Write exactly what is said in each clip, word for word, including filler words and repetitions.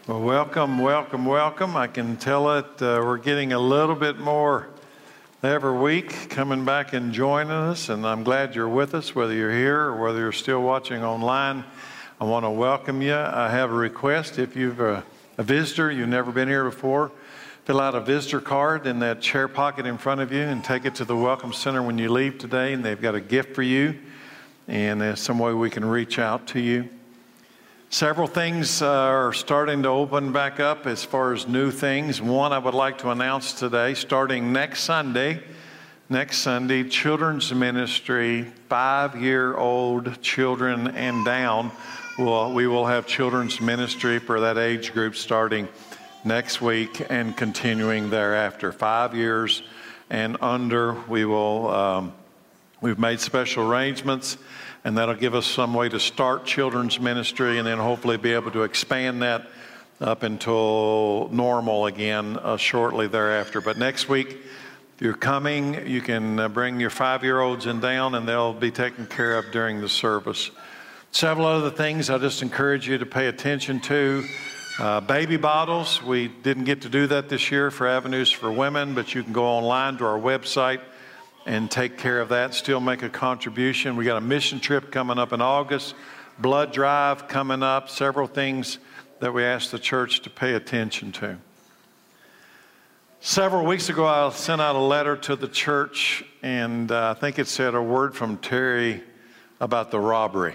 Well, welcome, welcome, welcome. I can tell it uh, we're getting a little bit more every week coming back and joining us, and I'm glad you're with us, whether you're here or whether you're still watching online. I want to welcome you. I have a request. If you're a, a visitor, you've never been here before, fill out a visitor card in that chair pocket in front of you and take it to the Welcome Center when you leave today, and they've got a gift for you, and there's some way we can reach out to you. Several things uh, are starting to open back up as far as new things. One I would like to announce today, starting next Sunday, next Sunday, children's ministry, five-year-old children and down. We'll, we will have children's ministry for that age group starting next week and continuing thereafter. Five years and under, we will, um, we've made special arrangements, and that'll give us some way to start children's ministry and then hopefully be able to expand that up until normal again uh, shortly thereafter. But next week, if you're coming, you can uh, bring your five-year-olds and down, and they'll be taken care of during the service. Several other things I just encourage you to pay attention to. Uh, baby bottles, we didn't get to do that this year for Avenues for Women, but you can go online to our website and take care of that, still make a contribution. We got a mission trip coming up in August, blood drive coming up, several things that we asked the church to pay attention to. Several weeks ago, I sent out a letter to the church, and uh, I think it said a word from Terry about the robbery.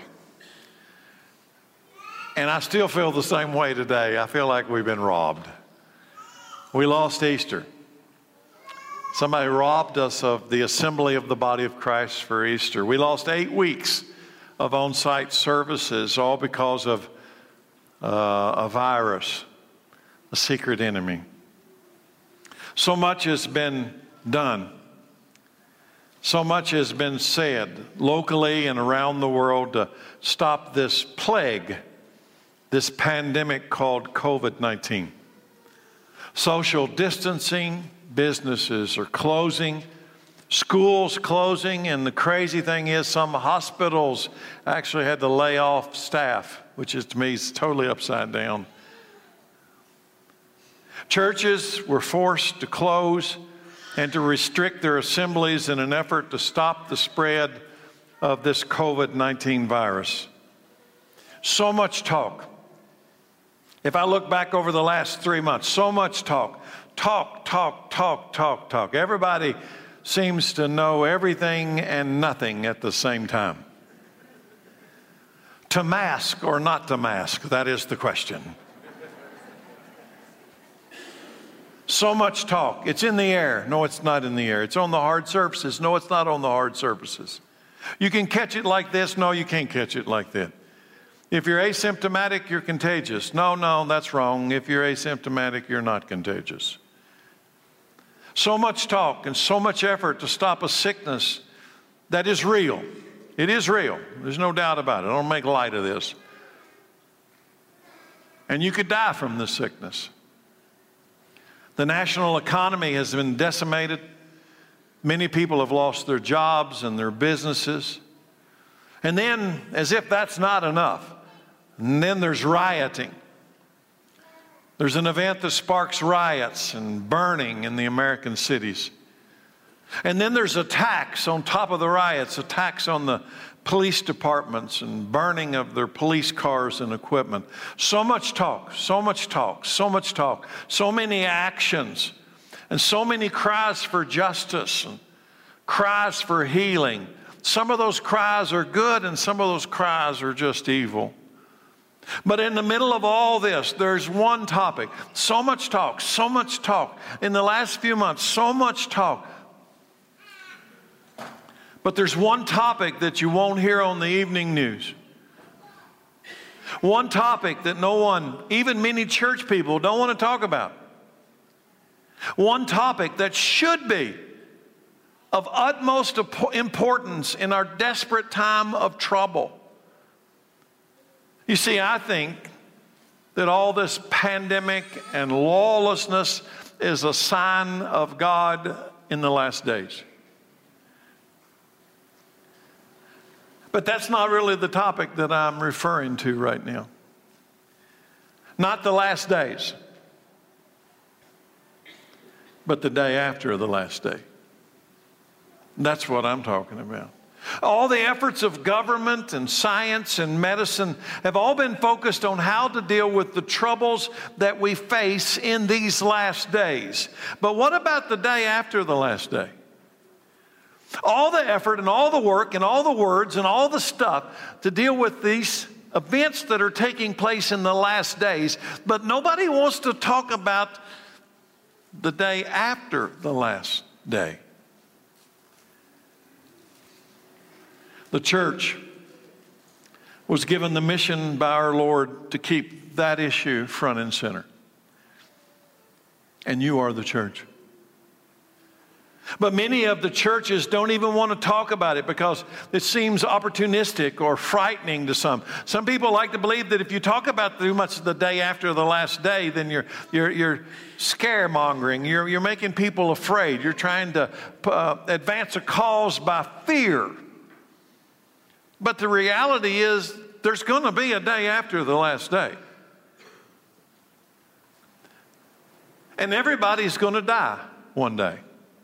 And I still feel the same way today. I feel like we've been robbed. We lost Easter. Somebody robbed us of the assembly of the body of Christ for Easter. We lost eight weeks of on-site services, all because of uh, a virus, a secret enemy. So much has been done. So much has been said locally and around the world to stop this plague, this pandemic called COVID nineteen. Social distancing, businesses are closing, schools closing, and the crazy thing is some hospitals actually had to lay off staff, which is to me is totally upside down. Churches were forced to close and to restrict their assemblies in an effort to stop the spread of this COVID nineteen virus. So much talk. If I look back over the last three months, so much talk. Talk, talk, talk, talk, talk. Everybody seems to know everything and nothing at the same time. To mask or not to mask, that is the question. So much talk. It's in the air. No, it's not in the air. It's on the hard surfaces. No, it's not on the hard surfaces. You can catch it like this. No, you can't catch it like that. If you're asymptomatic, you're contagious. No, no, that's wrong. If you're asymptomatic, you're not contagious. So much talk and so much effort to stop a sickness that is real. It is real. There's no doubt about it. I don't make light of this. And you could die from this sickness. The national economy has been decimated. Many people have lost their jobs and their businesses. And then, as if that's not enough, and then there's rioting. There's an event that sparks riots and burning in the American cities. And then there's attacks on top of the riots, attacks on the police departments and burning of their police cars and equipment. So much talk, so much talk, so much talk, so many actions, and so many cries for justice and cries for healing. Some of those cries are good and some of those cries are just evil. But in the middle of all this, there's one topic. So much talk, so much talk. In the last few months, so much talk. But there's one topic that you won't hear on the evening news. One topic that no one, even many church people, don't want to talk about. One topic that should be of utmost importance in our desperate time of trouble. You see, I think that all this pandemic and lawlessness is a sign of God in the last days. But that's not really the topic that I'm referring to right now. Not the last days, but the day after the last day. That's what I'm talking about. All the efforts of government and science and medicine have all been focused on how to deal with the troubles that we face in these last days. But what about the day after the last day? All the effort and all the work and all the words and all the stuff to deal with these events that are taking place in the last days, but nobody wants to talk about the day after the last day. The church was given the mission by our Lord to keep that issue front and center. And you are the church. But many of the churches don't even want to talk about it because it seems opportunistic or frightening to some. Some people like to believe that if you talk about too much the day after the last day, then you're you're you're scaremongering. You're you're making people afraid. You're trying to uh, advance a cause by fear. But the reality is there's going to be a day after the last day. And everybody's going to die one day.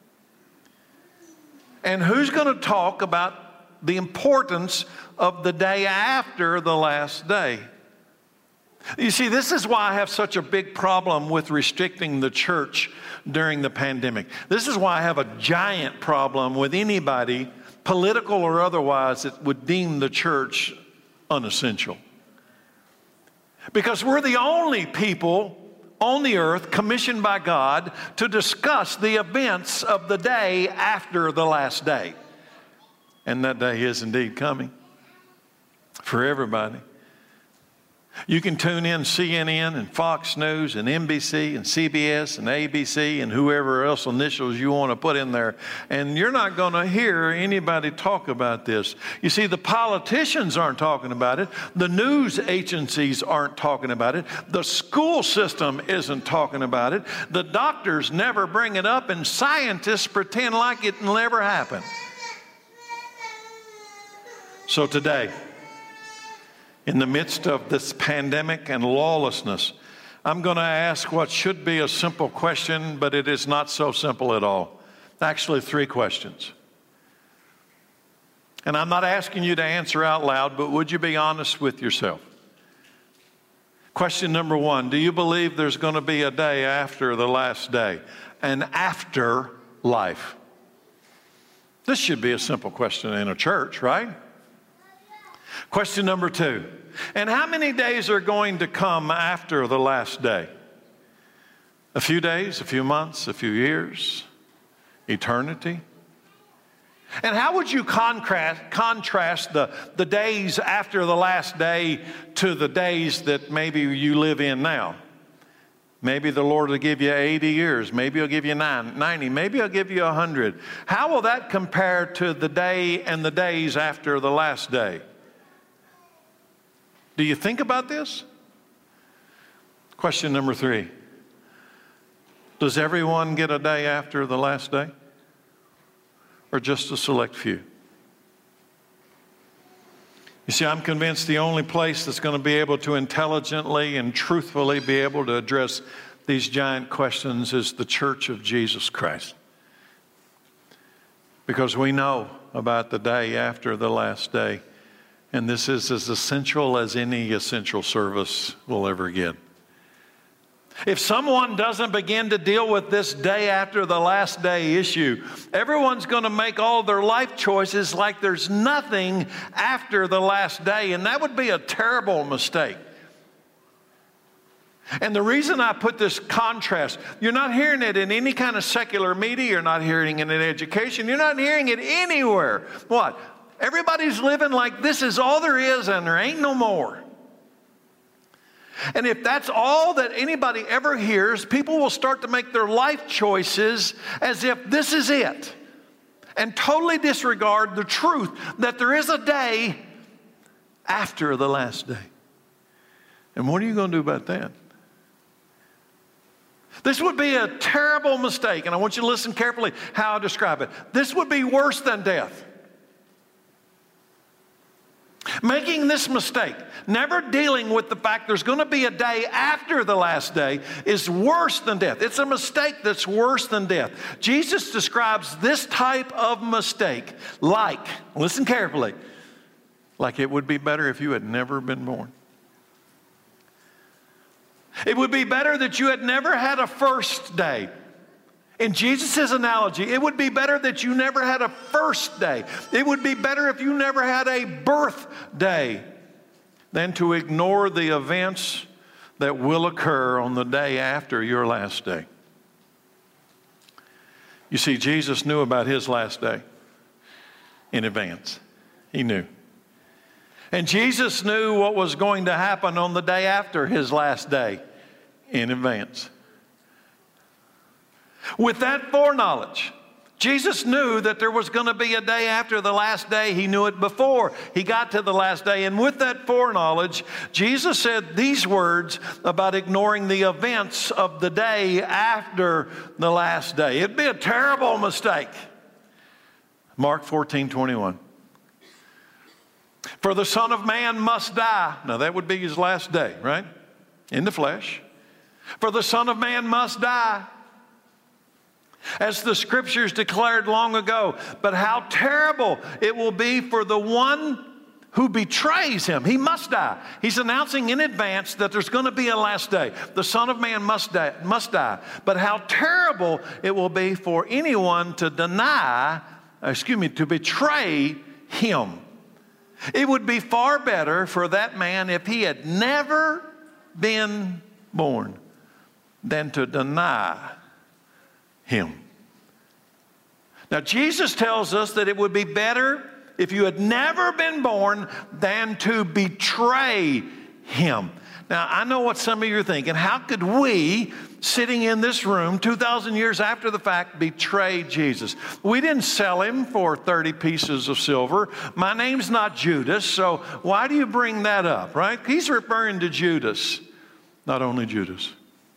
And who's going to talk about the importance of the day after the last day? You see, this is why I have such a big problem with restricting the church during the pandemic. This is why I have a giant problem with anybody, political or otherwise, that would deem the church unessential. Because we're the only people on the earth commissioned by God to discuss the events of the day after the last day. And that day is indeed coming for everybody. You can tune in C N N and Fox News and N B C and C B S and A B C and whoever else initials you want to put in there, and you're not going to hear anybody talk about this. You see, the politicians aren't talking about it. The news agencies aren't talking about it. The school system isn't talking about it. The doctors never bring it up, and scientists pretend like it never happened. So today, in the midst of this pandemic and lawlessness, I'm going to ask what should be a simple question, but it is not so simple at all. Actually, three questions. And I'm not asking you to answer out loud, but would you be honest with yourself? Question number one, do you believe there's going to be a day after the last day, an after life? This should be a simple question in a church, right? Question number two, and how many days are going to come after the last day? A few days, a few months, a few years, eternity? And how would you contrast, contrast the, the days after the last day to the days that maybe you live in now? Maybe the Lord will give you eighty years. Maybe He'll give you ninety. Maybe He'll give you one hundred. How will that compare to the day and the days after the last day? Do you think about this? Question number three. Does everyone get a day after the last day? Or just a select few? You see, I'm convinced the only place that's going to be able to intelligently and truthfully be able to address these giant questions is the Church of Jesus Christ. Because we know about the day after the last day. And this is as essential as any essential service will ever get. If someone doesn't begin to deal with this day after the last day issue, everyone's going to make all their life choices like there's nothing after the last day, and that would be a terrible mistake. And the reason I put this contrast, you're not hearing it in any kind of secular media, you're not hearing it in education, you're not hearing it anywhere. What? Everybody's living like this is all there is and there ain't no more. And if that's all that anybody ever hears, people will start to make their life choices as if this is it and totally disregard the truth that there is a day after the last day. And what are you going to do about that? This would be a terrible mistake, and I want you to listen carefully how I describe it. This would be worse than death. Making this mistake, never dealing with the fact there's going to be a day after the last day, is worse than death. It's a mistake that's worse than death. Jesus describes this type of mistake like, listen carefully, like it would be better if you had never been born. It would be better that you had never had a first day. In Jesus' analogy, it would be better that you never had a first day. It would be better if you never had a birthday than to ignore the events that will occur on the day after your last day. You see, Jesus knew about his last day in advance. He knew. And Jesus knew what was going to happen on the day after his last day in advance. With that foreknowledge, Jesus knew that there was going to be a day after the last day. He knew it before he got to the last day. And with that foreknowledge, Jesus said these words about ignoring the events of the day after the last day. It'd be a terrible mistake. Mark fourteen twenty-one. For the Son of Man must die. Now that would be his last day, right? In the flesh. For the Son of Man must die, as the Scriptures declared long ago. But how terrible it will be for the one who betrays him. He must die. He's announcing in advance that there's going to be a last day. The Son of Man must die, must die. But how terrible it will be for anyone to deny, excuse me, to betray him. It would be far better for that man if he had never been born than to deny him. Now, Jesus tells us that it would be better if you had never been born than to betray him. Now, I know what some of you are thinking. How could we, sitting in this room two thousand years after the fact, betray Jesus? We didn't sell him for thirty pieces of silver. My name's not Judas, so why do you bring that up, right? He's referring to Judas, not only Judas.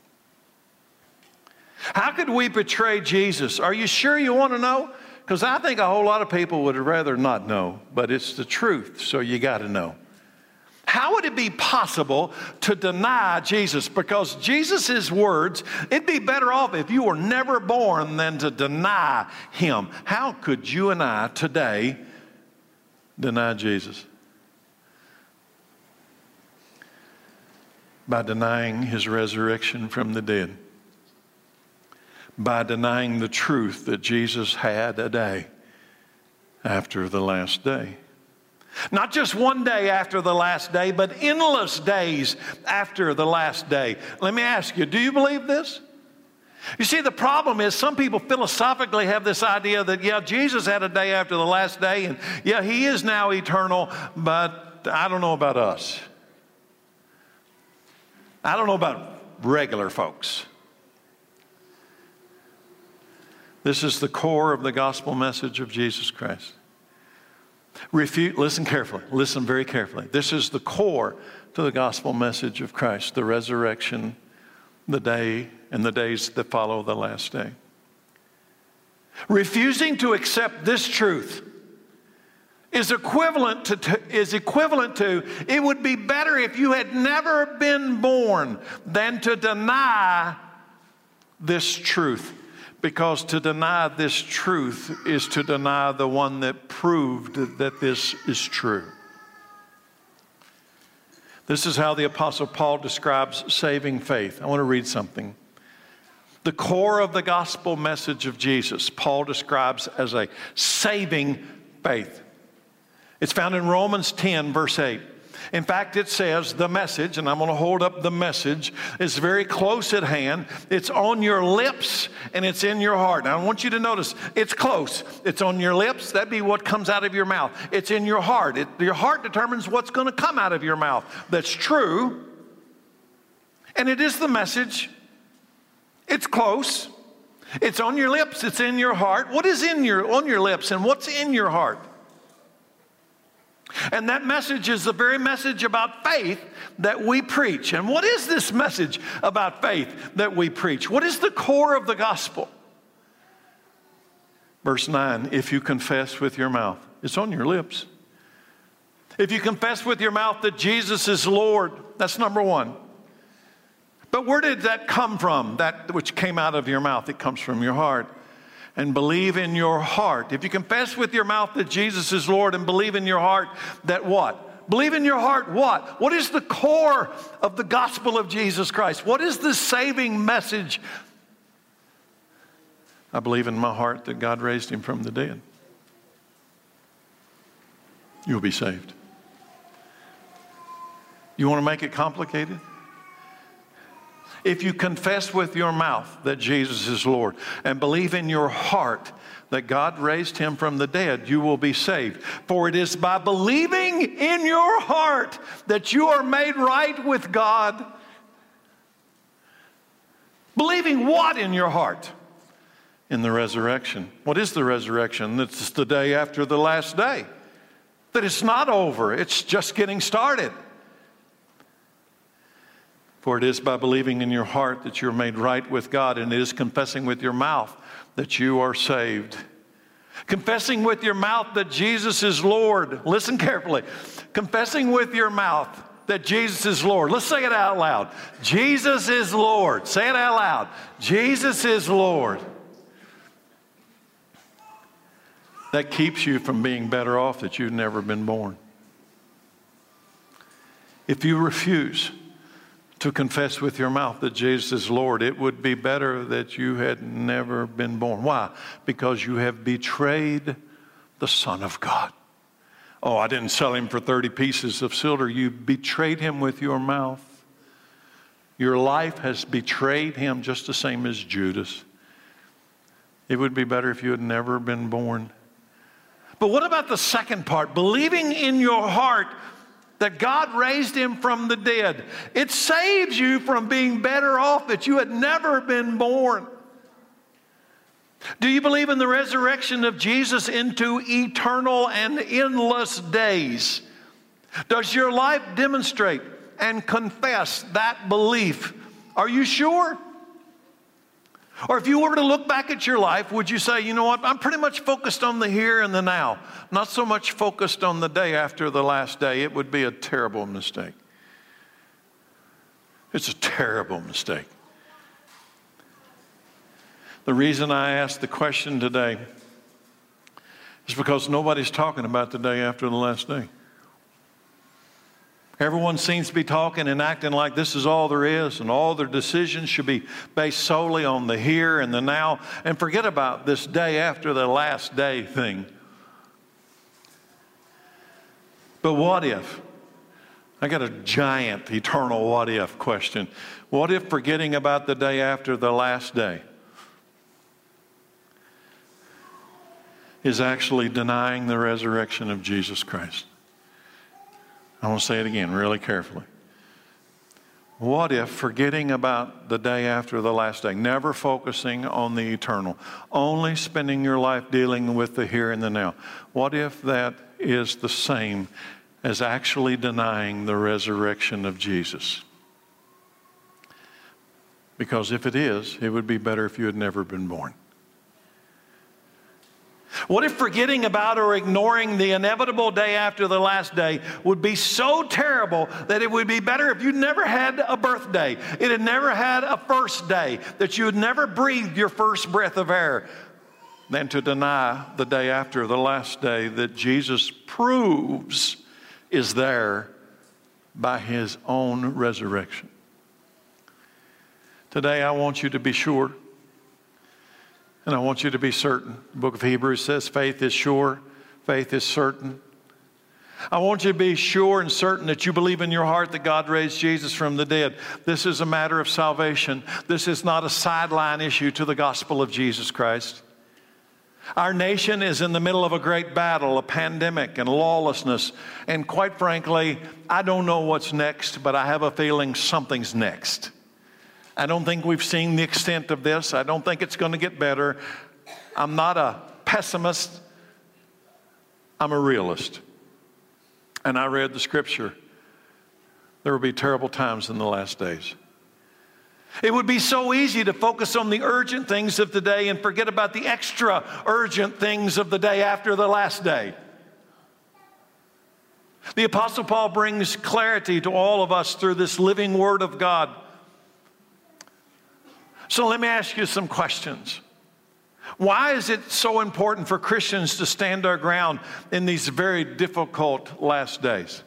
How could we betray Jesus? Are you sure you want to know? Because I think a whole lot of people would rather not know, but it's the truth, so you got to know. How would it be possible to deny Jesus? Because Jesus' words, it'd be better off if you were never born than to deny him. How could you and I today deny Jesus? By denying his resurrection from the dead. By denying the truth that Jesus had a day after the last day. Not just one day after the last day, but endless days after the last day. Let me ask you, do you believe this? You see, the problem is some people philosophically have this idea that, yeah, Jesus had a day after the last day, and yeah, he is now eternal, but I don't know about us. I don't know about regular folks. This is the core of the gospel message of Jesus Christ. Refute, listen carefully, listen very carefully. This is the core to the gospel message of Christ, the resurrection, the day, and the days that follow the last day. Refusing to accept this truth is equivalent to, to is equivalent to it would be better if you had never been born than to deny this truth. Because to deny this truth is to deny the one that proved that this is true. This is how the Apostle Paul describes saving faith. I want to read something. The core of the gospel message of Jesus, Paul describes as a saving faith. It's found in Romans ten, verse eight. In fact, it says the message, and I'm going to hold up the message, is very close at hand. It's on your lips and it's in your heart. Now, I want you to notice it's close. It's on your lips. That'd be what comes out of your mouth. It's in your heart. It, your heart determines what's going to come out of your mouth. That's true. And it is the message. It's close. It's on your lips. It's in your heart. What is in your, on your lips and what's in your heart? And that message is the very message about faith that we preach. And what is this message about faith that we preach? What is the core of the gospel? Verse nine, if you confess with your mouth, it's on your lips. If you confess with your mouth that Jesus is Lord, that's number one. But where did that come from? That which came out of your mouth, it comes from your heart. And believe in your heart. If you confess with your mouth that Jesus is Lord and believe in your heart that what? Believe in your heart what? What is the core of the gospel of Jesus Christ? What is the saving message? I believe in my heart that God raised him from the dead. You'll be saved. You want to make it complicated? If you confess with your mouth that Jesus is Lord and believe in your heart that God raised him from the dead, you will be saved. For it is by believing in your heart that you are made right with God. Believing what in your heart? In the resurrection. What is the resurrection? It's the day after the last day. That it's not over. It's just getting started. For it is by believing in your heart that you're made right with God, and it is confessing with your mouth that you are saved. Confessing with your mouth that Jesus is Lord. Listen carefully. Confessing with your mouth that Jesus is Lord. Let's say it out loud. Jesus is Lord. Say it out loud. Jesus is Lord. That keeps you from being better off that you've never been born. If you refuse to confess with your mouth that Jesus is Lord, it would be better that you had never been born. Why? Because you have betrayed the Son of God. Oh, I didn't sell him for thirty pieces of silver. You betrayed him with your mouth. Your life has betrayed him just the same as Judas. It would be better if you had never been born. But what about the second part? Believing in your heart that God raised him from the dead. It saves you from being better off that you had never been born. Do you believe in the resurrection of Jesus into eternal and endless days? Does your life demonstrate and confess that belief? Are you sure? Or if you were to look back at your life, would you say, you know what, I'm pretty much focused on the here and the now, not so much focused on the day after the last day? It would be a terrible mistake. It's a terrible mistake. The reason I asked the question today is because nobody's talking about the day after the last day. Everyone seems to be talking and acting like this is all there is, and all their decisions should be based solely on the here and the now, and forget about this day after the last day thing. But what if? I got a giant eternal what if question. What if forgetting about the day after the last day is actually denying the resurrection of Jesus Christ? I want to say it again really carefully. What if forgetting about the day after the last day, never focusing on the eternal, only spending your life dealing with the here and the now, what if that is the same as actually denying the resurrection of Jesus? Because if it is, it would be better if you had never been born. What if forgetting about or ignoring the inevitable day after the last day would be so terrible that it would be better if you'd never had a birthday, it had never had a first day, that you had never breathed your first breath of air, than to deny the day after the last day that Jesus proves is there by his own resurrection? Today I want you to be sure. And I want you to be certain. The book of Hebrews says faith is sure, faith is certain. I want you to be sure and certain that you believe in your heart that God raised Jesus from the dead. This is a matter of salvation. This is not a sideline issue to the gospel of Jesus Christ. Our nation is in the middle of a great battle, a pandemic and lawlessness. And quite frankly, I don't know what's next, but I have a feeling something's next. I don't think we've seen the extent of this. I don't think it's going to get better. I'm not a pessimist. I'm a realist. And I read the scripture. There will be terrible times in the last days. It would be so easy to focus on the urgent things of the day and forget about the extra urgent things of the day after the last day. The Apostle Paul brings clarity to all of us through this living Word of God. So let me ask you some questions. Why is it so important for Christians to stand our ground in these very difficult last days?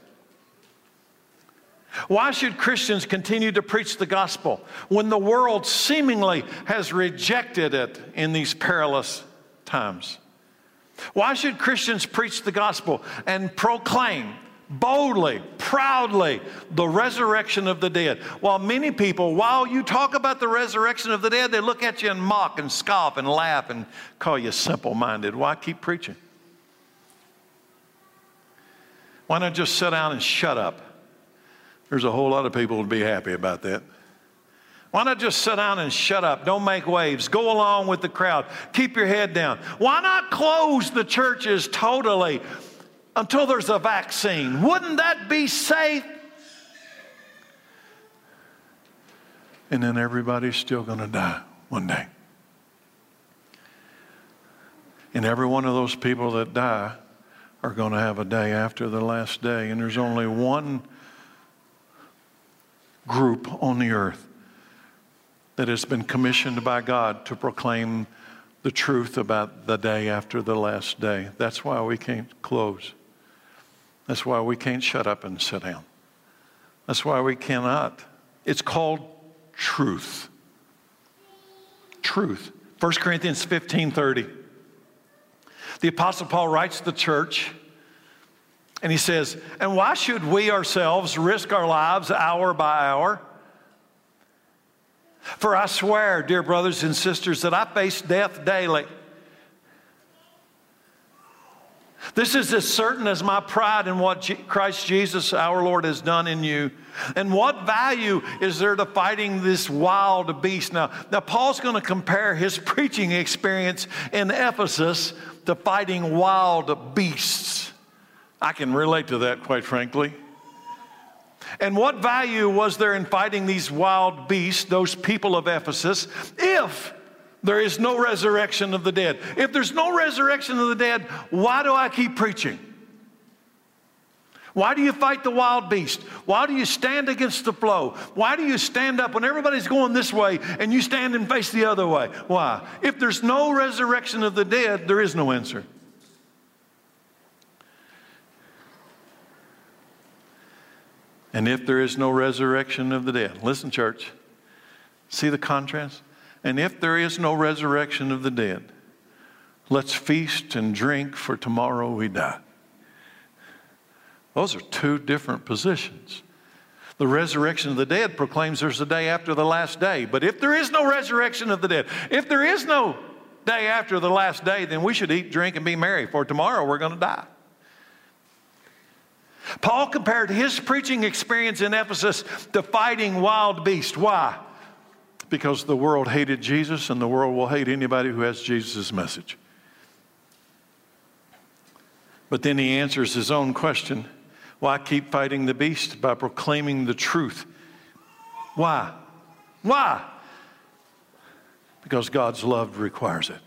Why should Christians continue to preach the gospel when the world seemingly has rejected it in these perilous times? Why should Christians preach the gospel and proclaim boldly, proudly, the resurrection of the dead? While many people, while you talk about the resurrection of the dead, they look at you and mock and scoff and laugh and call you simple-minded. Why keep preaching? Why not just sit down and shut up? There's a whole lot of people who would be happy about that. Why not just sit down and shut up? Don't make waves. Go along with the crowd. Keep your head down. Why not close the churches totally until there's a vaccine? Wouldn't that be safe? And then everybody's still going to die one day. And every one of those people that die are going to have a day after the last day. And there's only one group on the earth that has been commissioned by God to proclaim the truth about the day after the last day. That's why we can't close. That's why we can't shut up and sit down. That's why we cannot. It's called truth. Truth. First Corinthians fifteen thirty. The Apostle Paul writes to the church, and he says, and why should we ourselves risk our lives hour by hour? For I swear, dear brothers and sisters, that I face death daily. This is as certain as my pride in what G- Christ Jesus our Lord has done in you. And what value is there to fighting this wild beast? Now, now Paul's going to compare his preaching experience in Ephesus to fighting wild beasts. I can relate to that, quite frankly. And what value was there in fighting these wild beasts, those people of Ephesus, if there is no resurrection of the dead? If there's no resurrection of the dead, why do I keep preaching? Why do you fight the wild beast? Why do you stand against the flow? Why do you stand up when everybody's going this way and you stand and face the other way? Why? If there's no resurrection of the dead, there is no answer. And if there is no resurrection of the dead, listen, church, see the contrast? And if there is no resurrection of the dead, let's feast and drink, for tomorrow we die. Those are two different positions. The resurrection of the dead proclaims there's a day after the last day. But if there is no resurrection of the dead, if there is no day after the last day, then we should eat, drink, and be merry, for tomorrow we're going to die. Paul compared his preaching experience in Ephesus to fighting wild beasts. Why? Because the world hated Jesus, and the world will hate anybody who has Jesus' message. But then he answers his own question. Why keep fighting the beast? By proclaiming the truth. Why? Why? Because God's love requires it.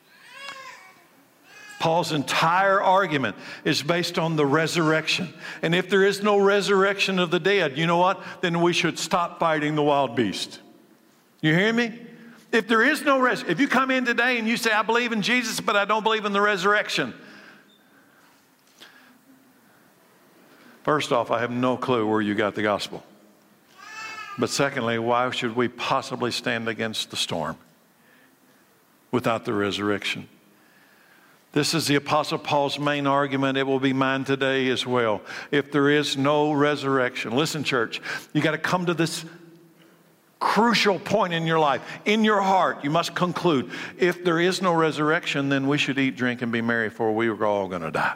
Paul's entire argument is based on the resurrection. And if there is no resurrection of the dead, you know what? Then we should stop fighting the wild beast. You hear me? If there is no res, if you come in today and you say, I believe in Jesus, but I don't believe in the resurrection. First off, I have no clue where you got the gospel. But secondly, why should we possibly stand against the storm without the resurrection? This is the Apostle Paul's main argument. It will be mine today as well. If there is no resurrection, listen, church, you got to come to this crucial point in your life. In your heart, you must conclude, if there is no resurrection, then we should eat, drink, and be merry, for we are all going to die.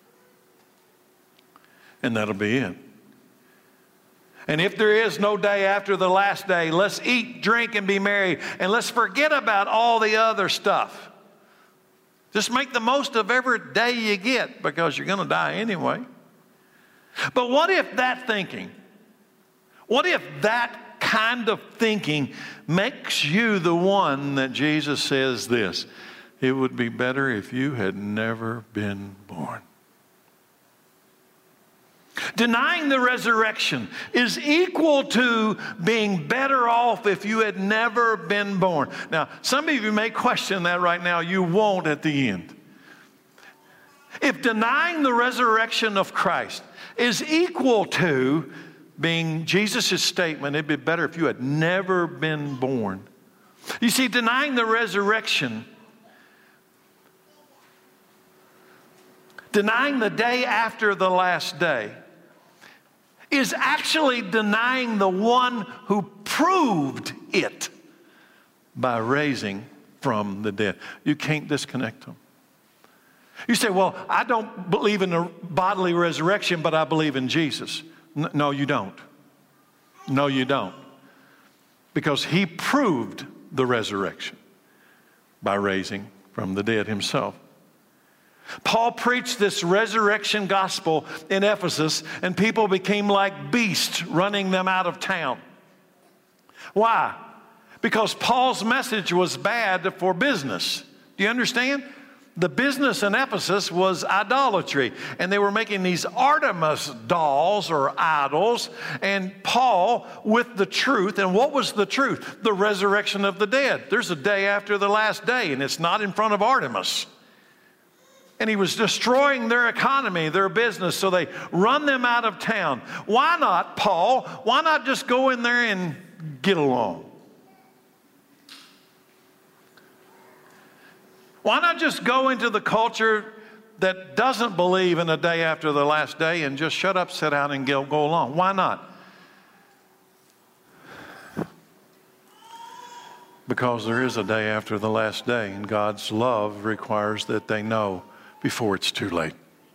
And that'll be it. And if there is no day after the last day, let's eat, drink, and be merry, and let's forget about all the other stuff. Just make the most of every day you get, because you're going to die anyway. But what if that thinking, what if that kind of thinking makes you the one that Jesus says this? It would be better if you had never been born. Denying the resurrection is equal to being better off if you had never been born. Now, some of you may question that right now. You won't at the end. If denying the resurrection of Christ is equal to being Jesus' statement, it'd be better if you had never been born. You see, denying the resurrection, denying the day after the last day, is actually denying the one who proved it by raising from the dead. You can't disconnect them. You say, well, I don't believe in a bodily resurrection, but I believe in Jesus. N- no, you don't. No, you don't. Because he proved the resurrection by raising from the dead himself. Paul preached this resurrection gospel in Ephesus, and people became like beasts, running them out of town. Why? Because Paul's message was bad for business. Do you understand? The business in Ephesus was idolatry, and they were making these Artemis dolls or idols, and Paul with the truth. And what was the truth? The resurrection of the dead. There's a day after the last day, and it's not in front of Artemis. And he was destroying their economy, their business, so they run them out of town. Why not, Paul? Why not just go in there and get along? Why not just go into the culture that doesn't believe in a day after the last day and just shut up, sit down, and go, go along? Why not? Because there is a day after the last day, and God's love requires that they know before it's too late.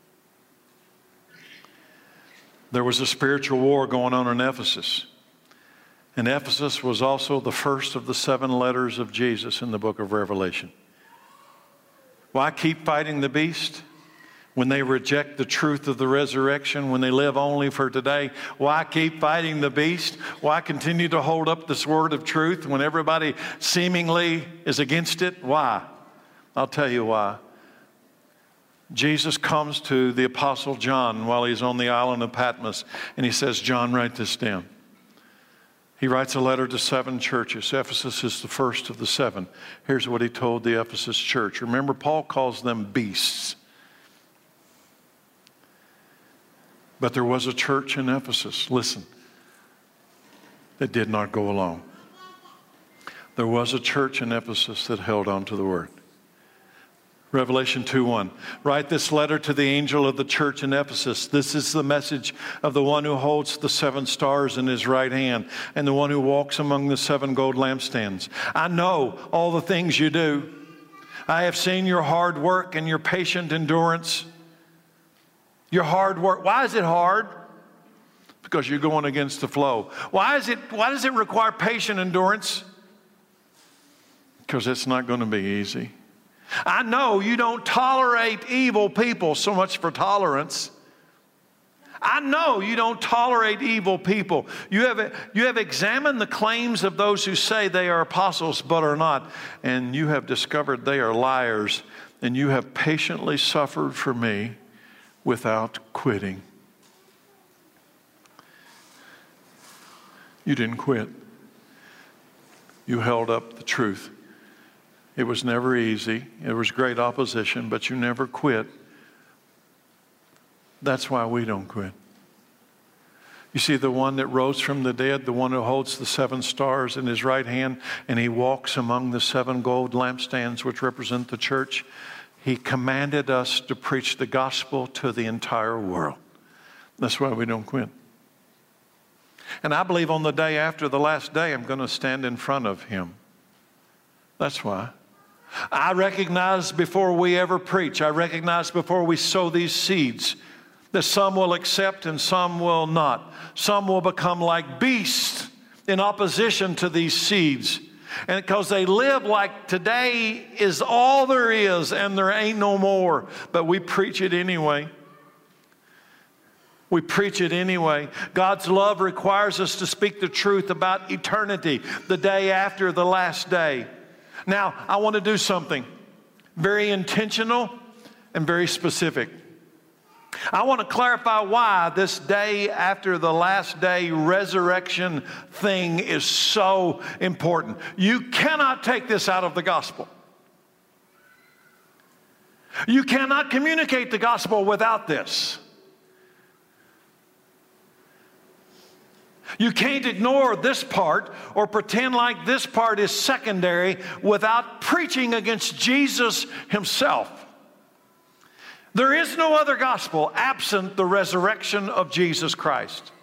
There was a spiritual war going on in Ephesus. And Ephesus was also the first of the seven letters of Jesus in the book of Revelation. Why keep fighting the beast when they reject the truth of the resurrection, when they live only for today? Why keep fighting the beast? Why continue to hold up this word of truth when everybody seemingly is against it? Why? I'll tell you why. Jesus comes to the Apostle John while he's on the island of Patmos, and he says, John, write this down. He writes a letter to seven churches. Ephesus is the first of the seven. Here's what he told the Ephesus church. Remember, Paul calls them beasts. But there was a church in Ephesus, listen, that did not go along. There was a church in Ephesus that held on to the word. Revelation two one. Write this letter to the angel of the church in Ephesus. This is the message of the one who holds the seven stars in his right hand and the one who walks among the seven gold lampstands. I know all the things you do. I have seen your hard work and your patient endurance. Your hard work. Why is it hard? Because you're going against the flow. Why is it, why does it require patient endurance? Because it's not going to be easy. I know you don't tolerate evil people. So much for tolerance. I know you don't tolerate evil people. You have, you have examined the claims of those who say they are apostles but are not, and you have discovered they are liars, and you have patiently suffered for me without quitting. You didn't quit. You held up the truth. It was never easy. It was great opposition, but you never quit. That's why we don't quit. You see, the one that rose from the dead, the one who holds the seven stars in his right hand, and he walks among the seven gold lampstands which represent the church, he commanded us to preach the gospel to the entire world. That's why we don't quit. And I believe on the day after the last day, I'm going to stand in front of him. That's why. I recognize before we ever preach, I recognize before we sow these seeds, that some will accept and some will not. Some will become like beasts in opposition to these seeds. And because they live like today is all there is and there ain't no more. But we preach it anyway. We preach it anyway. God's love requires us to speak the truth about eternity, the day after the last day. Now, I want to do something very intentional and very specific. I want to clarify why this day after the last day resurrection thing is so important. You cannot take this out of the gospel. You cannot communicate the gospel without this. You can't ignore this part or pretend like this part is secondary without preaching against Jesus himself. There is no other gospel absent the resurrection of Jesus Christ.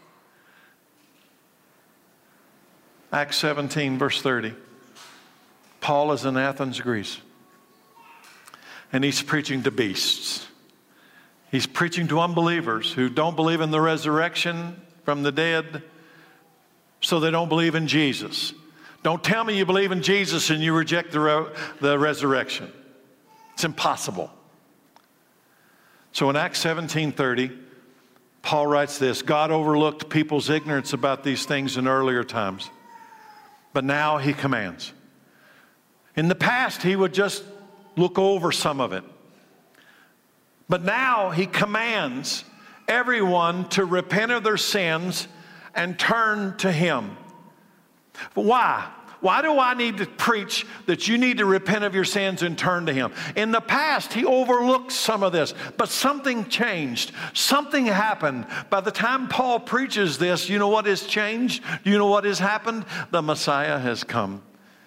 Acts seventeen, verse thirty. Paul is in Athens, Greece, and he's preaching to beasts. He's preaching to unbelievers who don't believe in the resurrection from the dead, so they don't believe in Jesus. Don't tell me you believe in Jesus and you reject the, re- the resurrection. It's impossible. So in Acts seventeen thirty, Paul writes this: God overlooked people's ignorance about these things in earlier times, but now he commands. In the past, he would just look over some of it. But now he commands everyone to repent of their sins and turn to him. Why? Why do I need to preach that you need to repent of your sins and turn to him? In the past, he overlooked some of this, but something changed. Something happened. By the time Paul preaches this, you know what has changed? Do you know what has happened? The Messiah has come.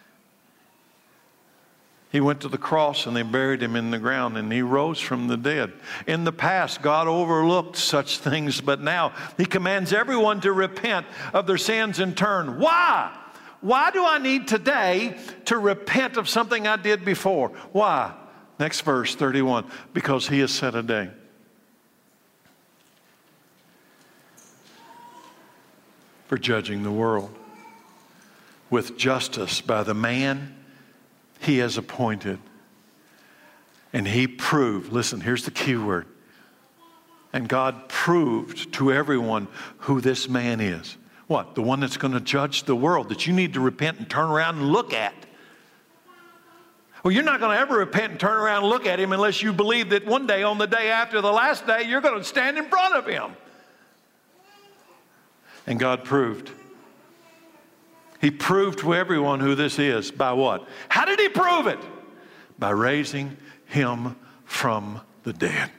He went to the cross and they buried him in the ground and he rose from the dead. In the past, God overlooked such things, but now he commands everyone to repent of their sins and turn. Why? Why do I need today to repent of something I did before? Why? Next verse, thirty-one. Because he has set a day. For judging the world with justice by the man he has appointed. And he proved, listen, here's the key word. And God proved to everyone who this man is. What? The one that's going to judge the world, that you need to repent and turn around and look at. Well, you're not going to ever repent and turn around and look at him unless you believe that one day, on the day after the last day, you're going to stand in front of him. And God proved. He proved to everyone who this is. By what? How did he prove it? By raising him from the dead.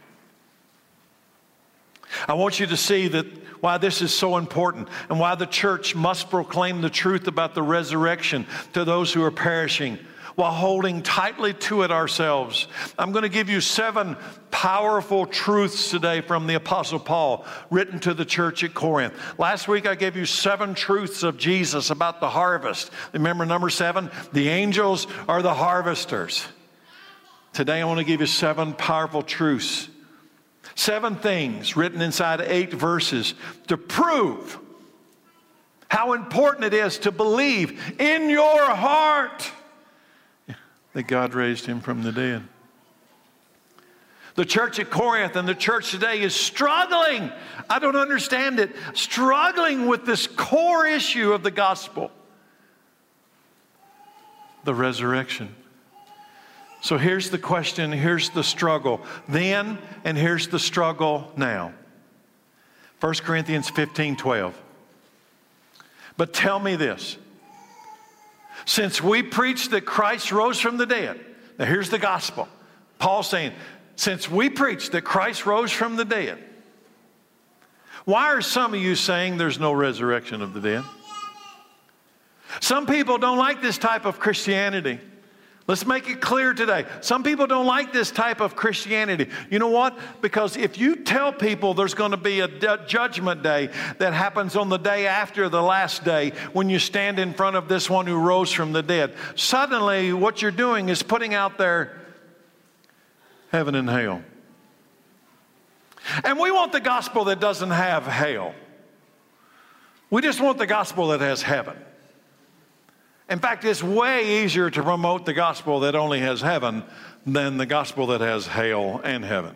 I want you to see that why this is so important and why the church must proclaim the truth about the resurrection to those who are perishing while holding tightly to it ourselves. I'm going to give you seven powerful truths today from the Apostle Paul written to the church at Corinth. Last week I gave you seven truths of Jesus about the harvest. Remember number seven? The angels are the harvesters. Today I want to give you seven powerful truths. Seven things written inside eight verses to prove how important it is to believe in your heart that God raised him from the dead. The church at Corinth and the church today is struggling. I don't understand it. Struggling with this core issue of the gospel. The resurrection. So here's the question, here's the struggle then, and here's the struggle now. First Corinthians fifteen twelve. But tell me this. Since we preach that Christ rose from the dead, now here's the gospel. Paul's saying, since we preach that Christ rose from the dead, why are some of you saying there's no resurrection of the dead? Some people don't like this type of Christianity. Let's make it clear today. Some people don't like this type of Christianity. You know what? Because if you tell people there's going to be a judgment day that happens on the day after the last day when you stand in front of this one who rose from the dead, suddenly what you're doing is putting out there heaven and hell. And we want the gospel that doesn't have hell. We just want the gospel that has heaven. In fact, it's way easier to promote the gospel that only has heaven than the gospel that has hell and heaven.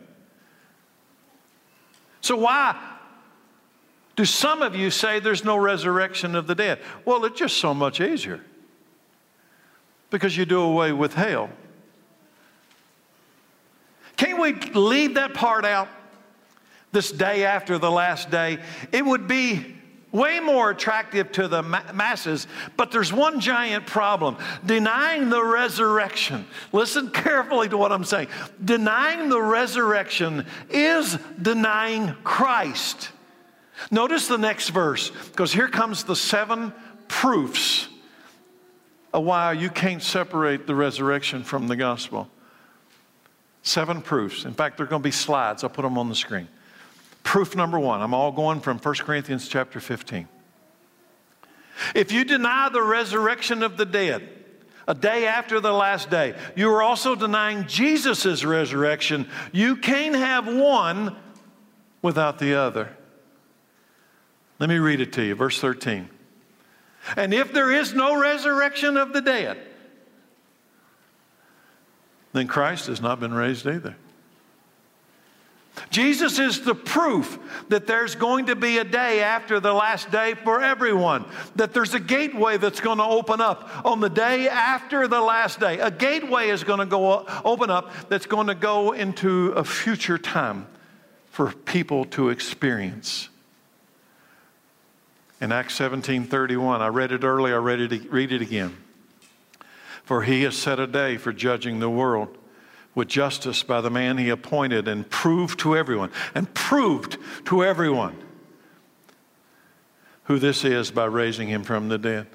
So why do some of you say there's no resurrection of the dead? Well, it's just so much easier. Because you do away with hell. Can't we leave that part out? this day after the last day, it would be way more attractive to the ma- masses, but there's one giant problem. Denying the resurrection. Listen carefully to what I'm saying. Denying the resurrection is denying Christ. Notice the next verse, because here comes the seven proofs of why you can't separate the resurrection from the gospel. Seven proofs. In fact, there are going to be slides. I'll put them on the screen. Proof number one, I'm all going from First Corinthians chapter fifteen. If you deny the resurrection of the dead, a day after the last day, you are also denying Jesus' resurrection. You can't have one without the other. Let me read it to you, verse thirteen. And if there is no resurrection of the dead, then Christ has not been raised either. Jesus is the proof that there's going to be a day after the last day for everyone. That there's a gateway that's going to open up on the day after the last day. A gateway is going to go open up that's going to go into a future time for people to experience. In Acts seventeen thirty-one, I read it earlier, I read it, read it again. For he has set a day for judging the world with justice by the man he appointed, and proved to everyone, and proved to everyone who this is by raising him from the dead.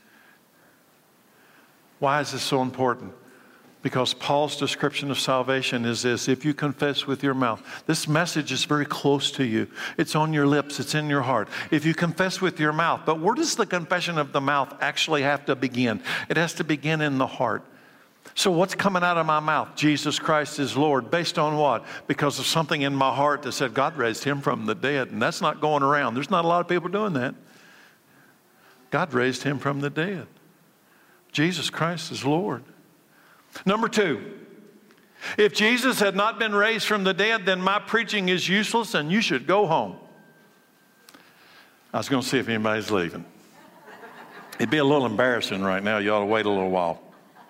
Why is this so important? Because Paul's description of salvation is this: if you confess with your mouth. This message is very close to you. It's on your lips. It's in your heart. If you confess with your mouth. But where does the confession of the mouth actually have to begin? It has to begin in the heart. So what's coming out of my mouth? Jesus Christ is Lord. Based on what? Because of something in my heart that said God raised him from the dead. And that's not going around. There's not a lot of people doing that. God raised him from the dead. Jesus Christ is Lord. Number two, if Jesus had not been raised from the dead, then my preaching is useless and you should go home. I was going to see if anybody's leaving. It'd be a little embarrassing right now. You ought to wait a little while.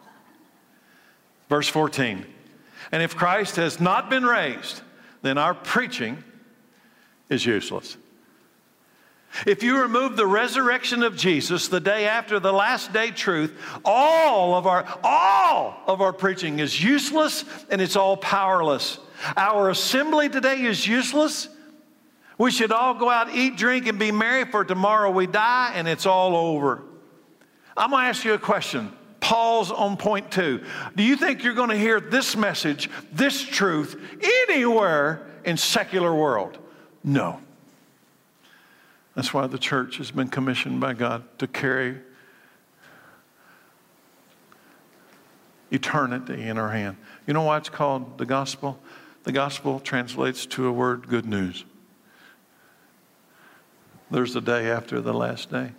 Verse fourteen, and if Christ has not been raised, then our preaching is useless. If you remove the resurrection of Jesus, the day after the last day truth, all of our, all of our preaching is useless and it's all powerless. Our assembly today is useless. We should all go out, eat, drink, and be merry, for tomorrow we die and it's all over. I'm going to ask you a question. Paul's on point two. Do you think you're going to hear this message, this truth, anywhere in secular world? No. That's why the church has been commissioned by God to carry eternity in our hand. You know why it's called the gospel? The gospel translates to a word, good news. There's the day after the last day.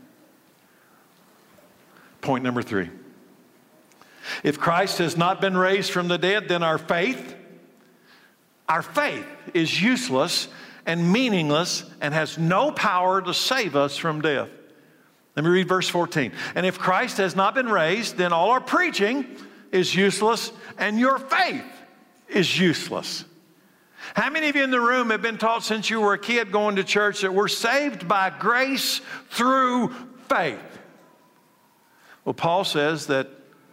Point number three. If Christ has not been raised from the dead, then our faith, our faith is useless and meaningless and has no power to save us from death. Let me read verse fourteen. And if Christ has not been raised, then all our preaching is useless and your faith is useless. How many of you in the room have been taught since you were a kid going to church that we're saved by grace through faith? Well, Paul says that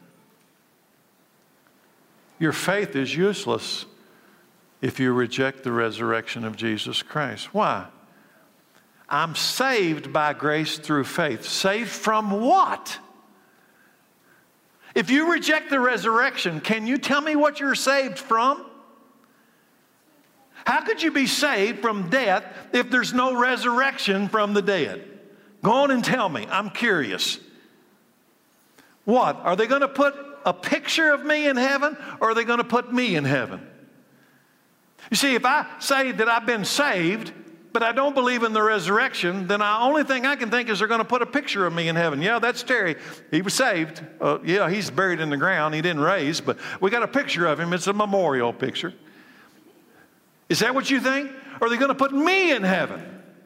your faith is useless if you reject the resurrection of Jesus Christ. Why? I'm saved by grace through faith. Saved from what? If you reject the resurrection, can you tell me what you're saved from? How could you be saved from death if there's no resurrection from the dead? Go on and tell me. I'm curious. What? Are they going to put a picture of me in heaven, or are they going to put me in heaven? You see, if I say that I've been saved, but I don't believe in the resurrection, then the only thing I can think is they're going to put a picture of me in heaven. Yeah, that's Terry. He was saved. Uh, yeah, he's buried in the ground. He didn't raise, but we got a picture of him. It's a memorial picture. Is that what you think? Or are they going to put me in heaven?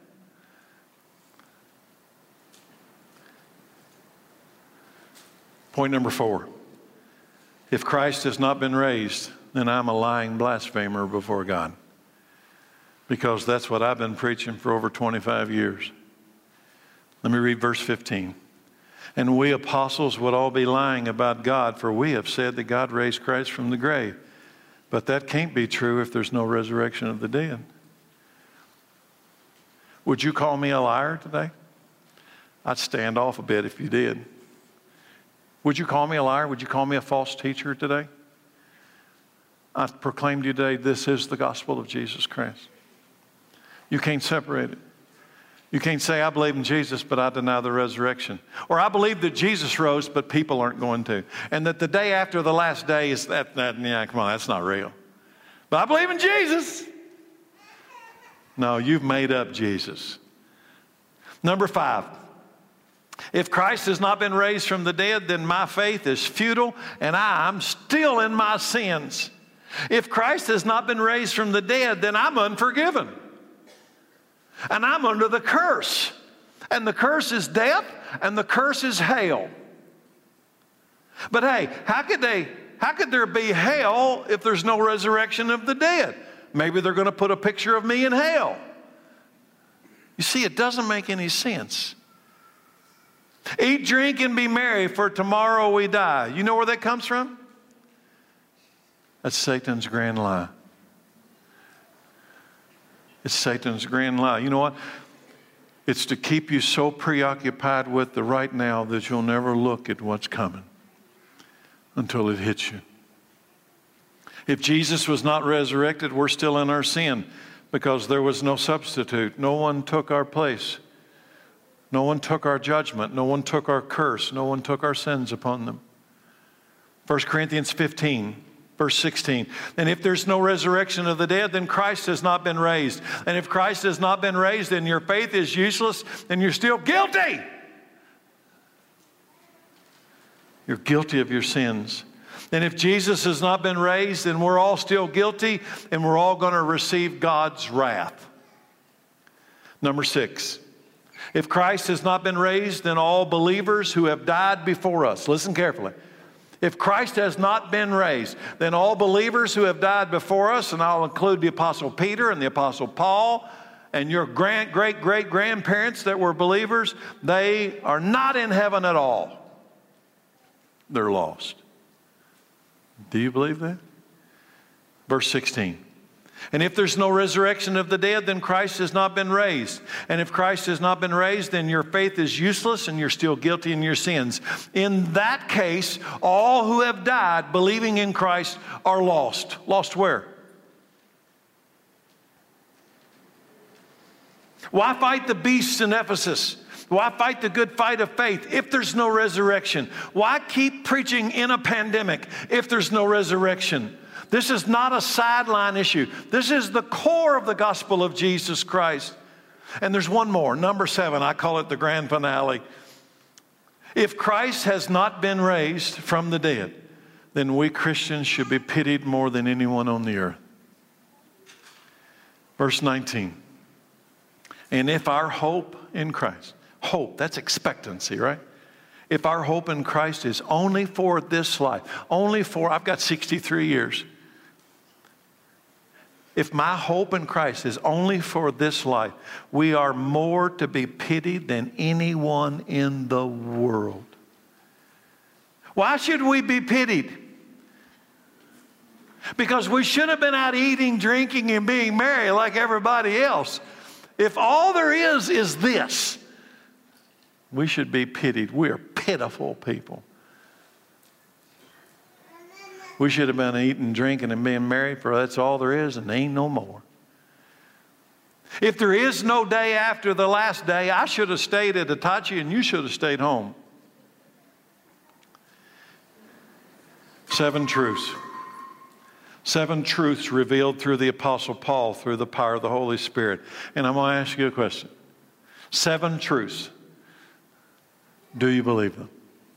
Point number four. If Christ has not been raised, then I'm a lying blasphemer before God. because that's what I've been preaching for over twenty-five years. Let me read verse fifteen. And we apostles would all be lying about God, for we have said that God raised Christ from the grave. But that can't be true if there's no resurrection of the dead. Would you call me a liar today? I'd stand off a bit if you did. Would you call me a liar? Would you call me a false teacher today? I proclaim to you today, this is the gospel of Jesus Christ. You can't separate it. You can't say, I believe in Jesus, but I deny the resurrection. Or I believe that Jesus rose, but people aren't going to. And that the day after the last day is that, that yeah, come on, that's not real. But I believe in Jesus. No, you've made up Jesus. Number five, if Christ has not been raised from the dead, then my faith is futile and I'm still in my sins. If Christ has not been raised from the dead, then I'm unforgiven. And I'm under the curse. And the curse is death, and the curse is hell. But hey, how could they, how could there be hell if there's no resurrection of the dead? Maybe they're going to put a picture of me in hell. You see, it doesn't make any sense. Eat, drink, and be merry, for tomorrow we die. You know where that comes from? That's Satan's grand lie. It's Satan's grand lie. You know what? It's to keep you so preoccupied with the right now that you'll never look at what's coming until it hits you. If Jesus was not resurrected, we're still in our sin because there was no substitute. No one took our place. No one took our judgment. No one took our curse. No one took our sins upon them. First Corinthians fifteen. Verse sixteen, and if there's no resurrection of the dead, then Christ has not been raised. And if Christ has not been raised, then your faith is useless and you're still guilty. You're guilty of your sins. And if Jesus has not been raised, then we're all still guilty and we're all going to receive God's wrath. Number six, if Christ has not been raised, then all believers who have died before us, listen carefully. If Christ has not been raised, then all believers who have died before us, and I'll include the Apostle Peter and the Apostle Paul, and your grand, great, great grandparents that were believers, they are not in heaven at all. They're lost. Do you believe that? Verse sixteen. And if there's no resurrection of the dead, then Christ has not been raised. And if Christ has not been raised, then your faith is useless and you're still guilty in your sins. In that case, all who have died believing in Christ are lost. Lost where? Why fight the beasts in Ephesus? Why fight the good fight of faith if there's no resurrection? Why keep preaching in a pandemic if there's no resurrection? This is not a sideline issue. This is the core of the gospel of Jesus Christ. And there's one more, number seven. I call it the grand finale. If Christ has not been raised from the dead, then we Christians should be pitied more than anyone on the earth. Verse nineteen. And if our hope in Christ, hope, that's expectancy, right? If our hope in Christ is only for this life, only for, I've got sixty-three years. If my hope in Christ is only for this life, we are more to be pitied than anyone in the world. Why should we be pitied? Because we should have been out eating, drinking, and being merry like everybody else. If all there is is this, we should be pitied. We are pitiful people. We should have been eating, drinking, and being merry, for that's all there is, and there ain't no more. If there is no day after the last day, I should have stayed at Hitachi and you should have stayed home. Seven truths. Seven truths revealed through the Apostle Paul through the power of the Holy Spirit. And I'm going to ask you a question. Seven truths. Do you believe them?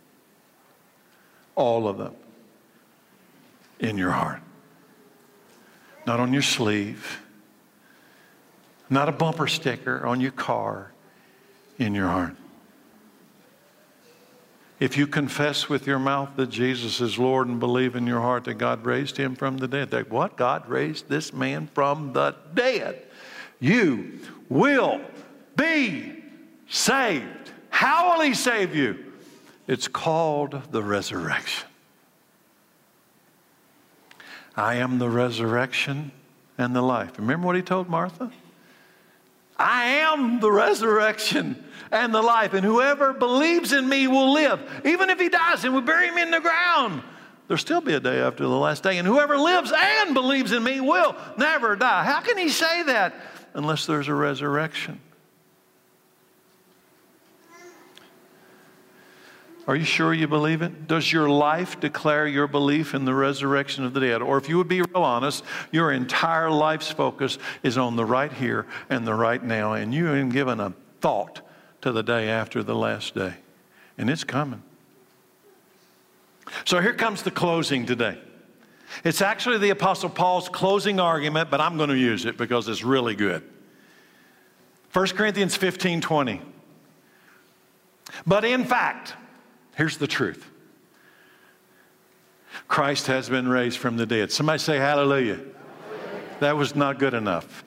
All of them. In your heart. Not on your sleeve. Not a bumper sticker on your car. In your heart. If you confess with your mouth that Jesus is Lord and believe in your heart that God raised him from the dead. That what? God raised this man from the dead. you will be saved. How will he save you? It's called the resurrection. I am the resurrection and the life. Remember what he told Martha? I am the resurrection and the life, and whoever believes in me will live. Even if he dies and we bury him in the ground, there'll still be a day after the last day. And whoever lives and believes in me will never die. How can he say that unless there's a resurrection? Are you sure you believe it? Does your life declare your belief in the resurrection of the dead? Or if you would be real honest, your entire life's focus is on the right here and the right now, and you haven't given a thought to the day after the last day. And it's coming. So here comes the closing today. It's actually the Apostle Paul's closing argument, but I'm going to use it because it's really good. First Corinthians fifteen twenty. But in fact, here's the truth. Christ has been raised from the dead. Somebody say hallelujah. Hallelujah. That was not good enough.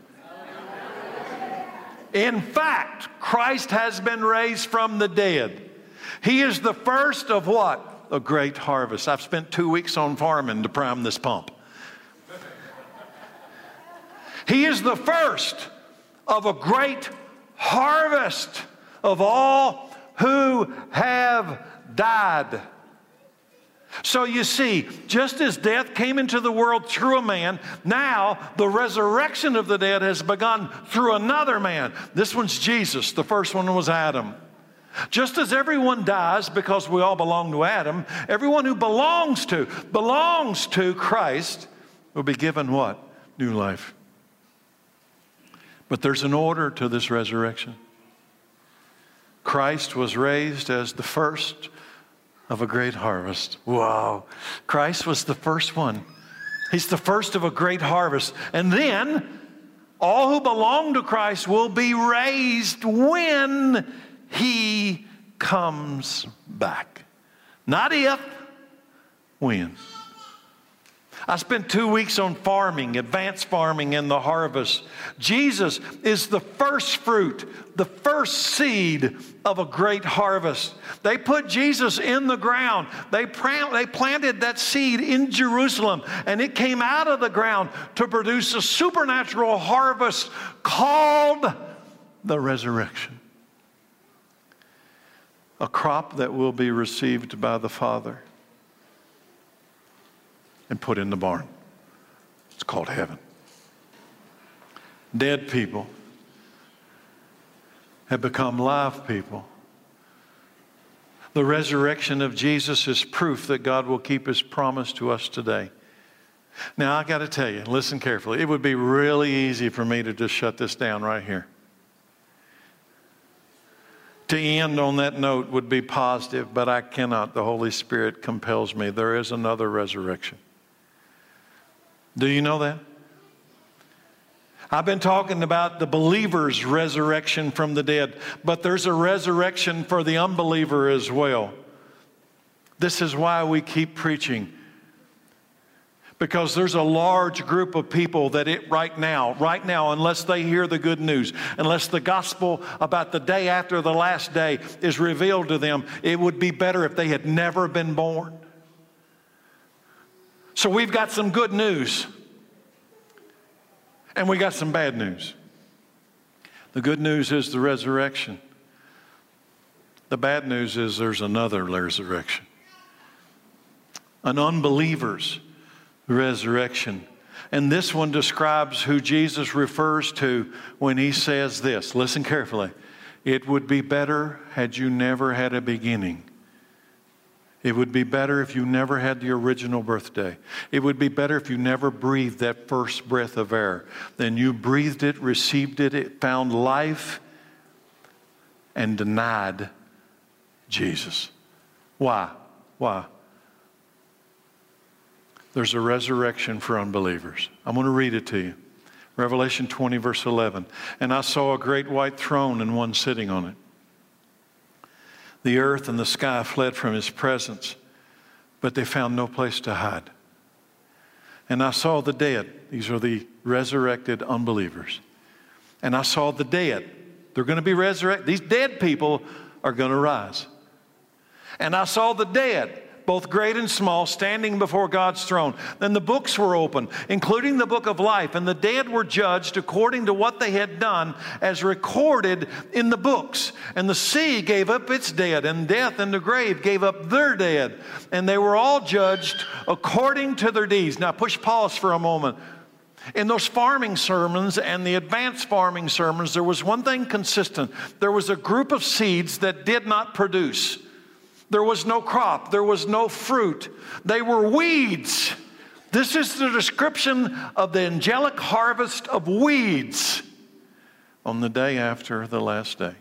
In fact, Christ has been raised from the dead. He is the first of what? A great harvest. I've spent two weeks on farming to prime this pump. He is the first of a great harvest of all who have died. So you see, just as death came into the world through a man, now the resurrection of the dead has begun through another man. This one's Jesus. The first one was Adam. Just as everyone dies because we all belong to Adam, everyone who belongs to, belongs to Christ will be given what? New life. But there's an order to this resurrection. Christ was raised as the first of a great harvest. Wow. Christ was the first one. He's the first of a great harvest. And then all who belong to Christ will be raised when he comes back. Not if, when. I spent two weeks on farming, advanced farming and the harvest. Jesus is the first fruit, the first seed of a great harvest. They put Jesus in the ground. They, plant, they planted that seed in Jerusalem, and it came out of the ground to produce a supernatural harvest called the resurrection. A crop that will be received by the Father and put in the barn. It's called heaven. Dead people have become live people. The resurrection of Jesus is proof that God will keep his promise to us today. Now, I got to tell you, listen carefully. It would be really easy for me to just shut this down right here. To end on that note would be positive, but I cannot. The Holy Spirit compels me. There is another resurrection. Do you know that? I've been talking about the believer's resurrection from the dead, but there's a resurrection for the unbeliever as well. This is why we keep preaching. Because there's a large group of people that it right now, right now, unless they hear the good news, unless the gospel about the day after the last day is revealed to them, it would be better if they had never been born. So we've got some good news. And we got some bad news. The good news is the resurrection. The bad news is there's another resurrection. An unbeliever's resurrection. And this one describes who Jesus refers to when he says this. Listen carefully. It would be better had you never had a beginning. It would be better if you never had the original birthday. It would be better if you never breathed that first breath of air. Then you breathed it, received it, it found life, and denied Jesus. Why? Why? There's a resurrection for unbelievers. I'm going to read it to you. Revelation twenty, verse eleven. And I saw a great white throne and one sitting on it. The earth and the sky fled from his presence, but they found no place to hide. And I saw the dead, these are the resurrected unbelievers, And I saw the dead. They're going to be resurrected. These dead people are going to rise. And I saw the dead, both great and small, standing before God's throne. Then the books were opened, including the book of life, and the dead were judged according to what they had done as recorded in the books. And the sea gave up its dead, and death and the grave gave up their dead. And they were all judged according to their deeds. Now push pause for a moment. In those farming sermons and the advanced farming sermons, there was one thing consistent. There was a group of seeds that did not produce. There was no crop. There was no fruit. They were weeds. This is the description of the angelic harvest of weeds on the day after the last day.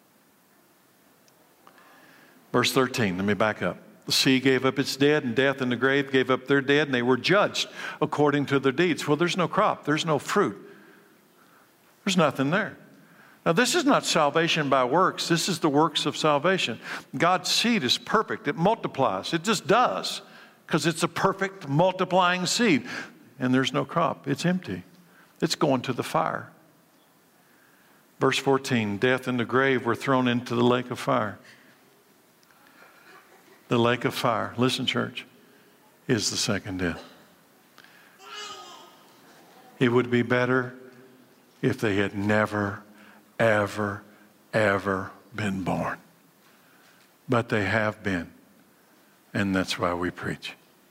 Verse thirteen, let me back up. The sea gave up its dead, and death and the grave gave up their dead, and they were judged according to their deeds. Well, there's no crop. There's no fruit. There's nothing there. Now, this is not salvation by works. This is the works of salvation. God's seed is perfect. It multiplies. It just does because it's a perfect multiplying seed. And there's no crop. It's empty. It's going to the fire. Verse fourteen, death and the grave were thrown into the lake of fire. The lake of fire, listen, church, is the second death. It would be better if they had never, ever, ever been born. But they have been, and that's why we preach.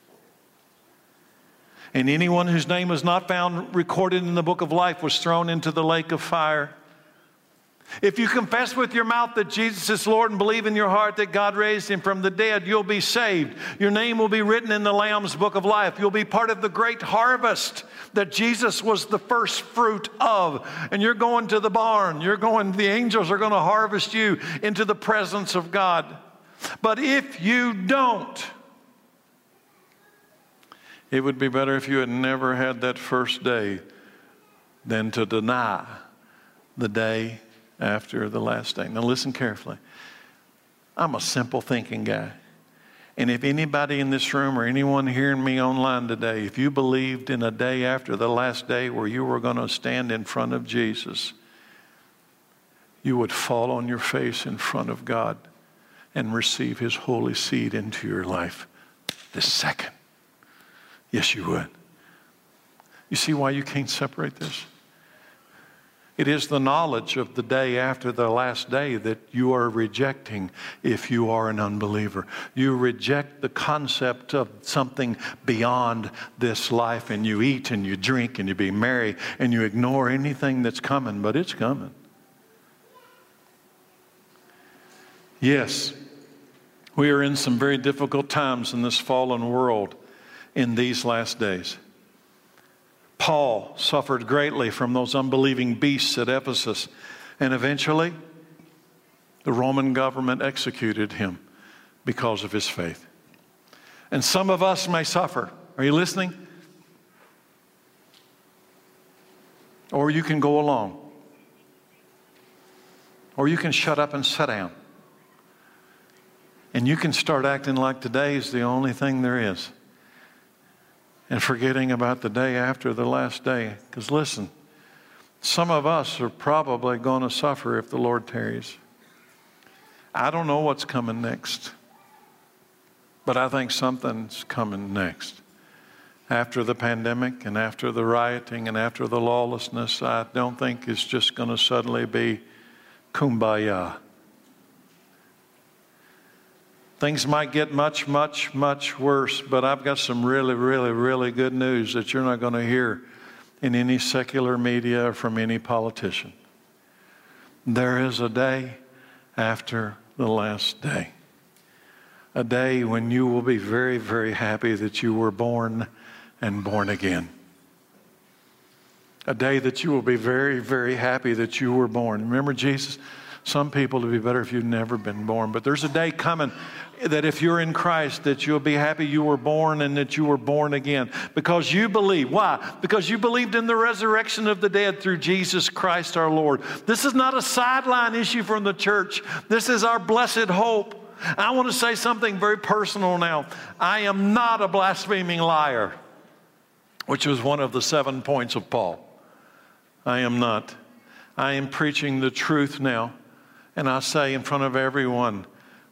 And anyone whose name was not found recorded in the book of life was thrown into the lake of fire. If you confess with your mouth that Jesus is Lord and believe in your heart that God raised him from the dead, you'll be saved. Your name will be written in the Lamb's book of life. You'll be part of the great harvest that Jesus was the first fruit of. And you're going to the barn. You're going, the angels are going to harvest you into the presence of God. But if you don't, it would be better if you had never had that first day than to deny the day after the last day. Now listen carefully. I'm a simple thinking guy. And if anybody in this room or anyone hearing me online today, if you believed in a day after the last day where you were going to stand in front of Jesus, you would fall on your face in front of God and receive his holy seed into your life this second. Yes, you would. You see why you can't separate this? It is the knowledge of the day after the last day that you are rejecting if you are an unbeliever. You reject the concept of something beyond this life, and you eat and you drink and you be merry and you ignore anything that's coming, but it's coming. Yes, we are in some very difficult times in this fallen world in these last days. Paul suffered greatly from those unbelieving beasts at Ephesus, and eventually the Roman government executed him because of his faith. And some of us may suffer. Are you listening? Or you can go along. Or you can shut up and sit down. And you can start acting like today is the only thing there is. And forgetting about the day after the last day. Because listen, some of us are probably going to suffer if the Lord tarries. I don't know what's coming next. But I think something's coming next. After the pandemic and after the rioting and after the lawlessness, I don't think it's just going to suddenly be kumbaya. Things might get much, much, much worse, but I've got some really, really, really good news that you're not going to hear in any secular media or from any politician. There is a day after the last day. A day when you will be very, very happy that you were born and born again. A day that you will be very, very happy that you were born. Remember Jesus? Some people, it would be better if you'd never been born. But there's a day coming that if you're in Christ, that you'll be happy you were born and that you were born again. Because you believe. Why? Because you believed in the resurrection of the dead through Jesus Christ our Lord. This is not a sideline issue from the church. This is our blessed hope. I want to say something very personal now. I am not a blaspheming liar, which was one of the seven points of Paul. I am not. I am preaching the truth now. And I say in front of everyone,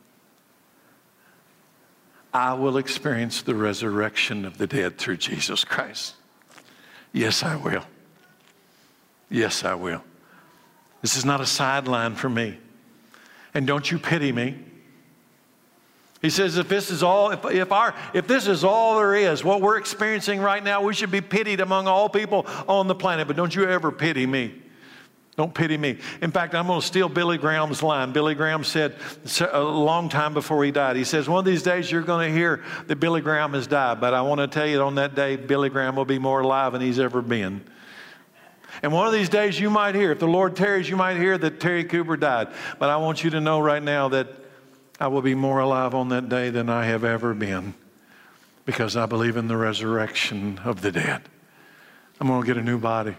I will experience the resurrection of the dead through Jesus Christ. Yes, I will. Yes, I will. This is not a sideline for me. And don't you pity me. He says if this is all, if, if our, if this is all there is, what we're experiencing right now, we should be pitied among all people on the planet. But don't you ever pity me. Don't pity me. In fact, I'm going to steal Billy Graham's line. Billy Graham said a long time before he died, he says, one of these days you're going to hear that Billy Graham has died. But I want to tell you on that day, Billy Graham will be more alive than he's ever been. And one of these days you might hear, if the Lord tarries, you might hear that Terry Cooper died. But I want you to know right now that I will be more alive on that day than I have ever been, because I believe in the resurrection of the dead. I'm going to get a new body.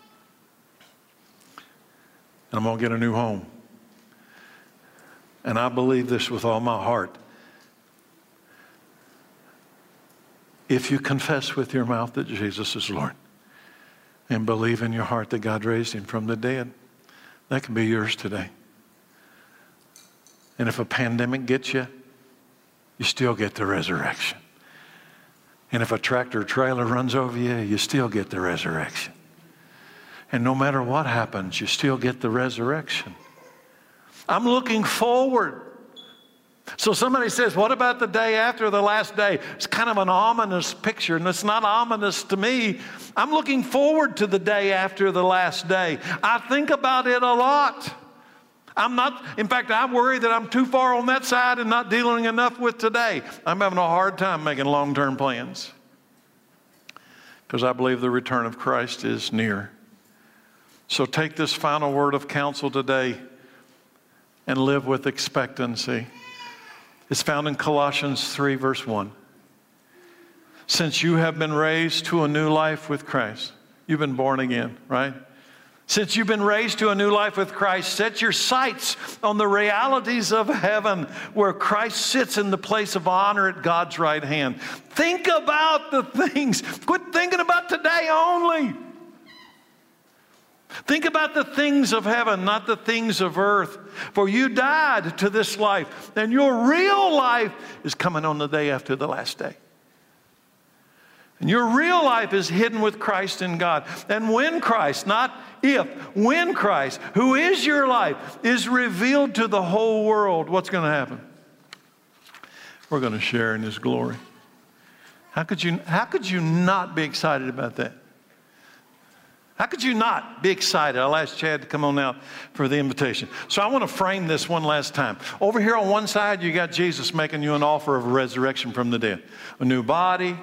And I'm going to get a new home. And I believe this with all my heart. If you confess with your mouth that Jesus is Lord and believe in your heart that God raised him from the dead, that can be yours today. And if a pandemic gets you, you still get the resurrection. And if a tractor trailer runs over you, you still get the resurrection. And no matter what happens, you still get the resurrection. I'm looking forward. So somebody says, what about the day after the last day? It's kind of an ominous picture, and it's not ominous to me. I'm looking forward to the day after the last day. I think about it a lot. I'm not, in fact, I worry that I'm too far on that side and not dealing enough with today. I'm having a hard time making long-term plans because I believe the return of Christ is near. So take this final word of counsel today and live with expectancy. It's found in Colossians three, verse one. Since you have been raised to a new life with Christ, you've been born again, right? Since you've been raised to a new life with Christ, set your sights on the realities of heaven where Christ sits in the place of honor at God's right hand. Think about the things. Quit thinking about today only. Think about the things of heaven, not the things of earth. For you died to this life, and your real life is coming on the day after the last day. And your real life is hidden with Christ in God. And when Christ, not if, when Christ, who is your life, is revealed to the whole world, what's going to happen? We're going to share in his glory. How could you, how could you not be excited about that? How could you not be excited? I'll ask Chad to come on out for the invitation. So I want to frame this one last time. Over here on one side, you got Jesus making you an offer of a resurrection from the dead. A new body.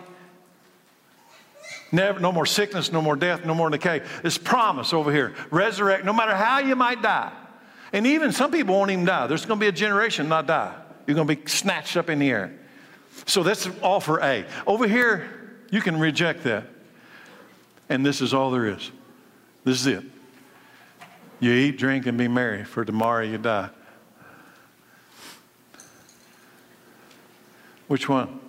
Never, no more sickness, no more death, no more decay. This promise over here. Resurrect, no matter how you might die. And even some people won't even die. There's going to be a generation not die. You're going to be snatched up in the air. So that's offer A. Over here, you can reject that. And this is all there is. This is it. You eat, drink, and be merry, for tomorrow you die. Which one?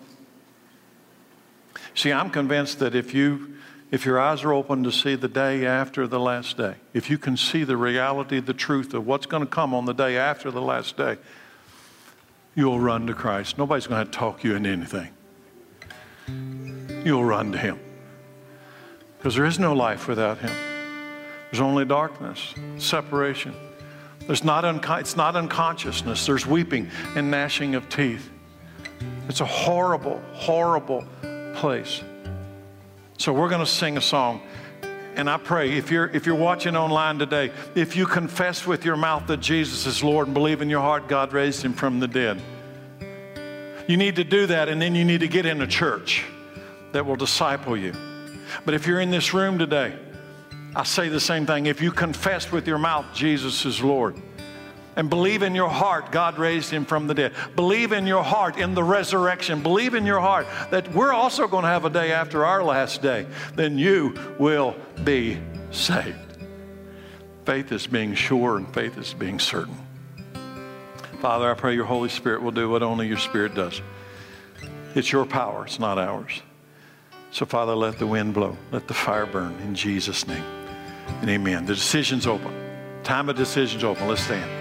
See, I'm convinced that if you, if your eyes are open to see the day after the last day, if you can see the reality, the truth of what's going to come on the day after the last day, you'll run to Christ. Nobody's going to talk you into anything. You'll run to him. Because there is no life without him. There's only darkness, separation. There's not unco- it's not unconsciousness. There's weeping and gnashing of teeth. It's a horrible, horrible place. So we're going to sing a song. And I pray, if you're, if you're watching online today, if you confess with your mouth that Jesus is Lord and believe in your heart God raised him from the dead, you need to do that, and then you need to get in a church that will disciple you. But if you're in this room today, I say the same thing. If you confess with your mouth Jesus is Lord and believe in your heart God raised him from the dead, believe in your heart in the resurrection, believe in your heart that we're also going to have a day after our last day, then you will be saved. Faith is being sure and faith is being certain. Father, I pray your Holy Spirit will do what only your Spirit does. It's your power, it's not ours. So, Father, let the wind blow. Let the fire burn in Jesus' name. And amen. The decision's open. Time of decisions open. Let's stand.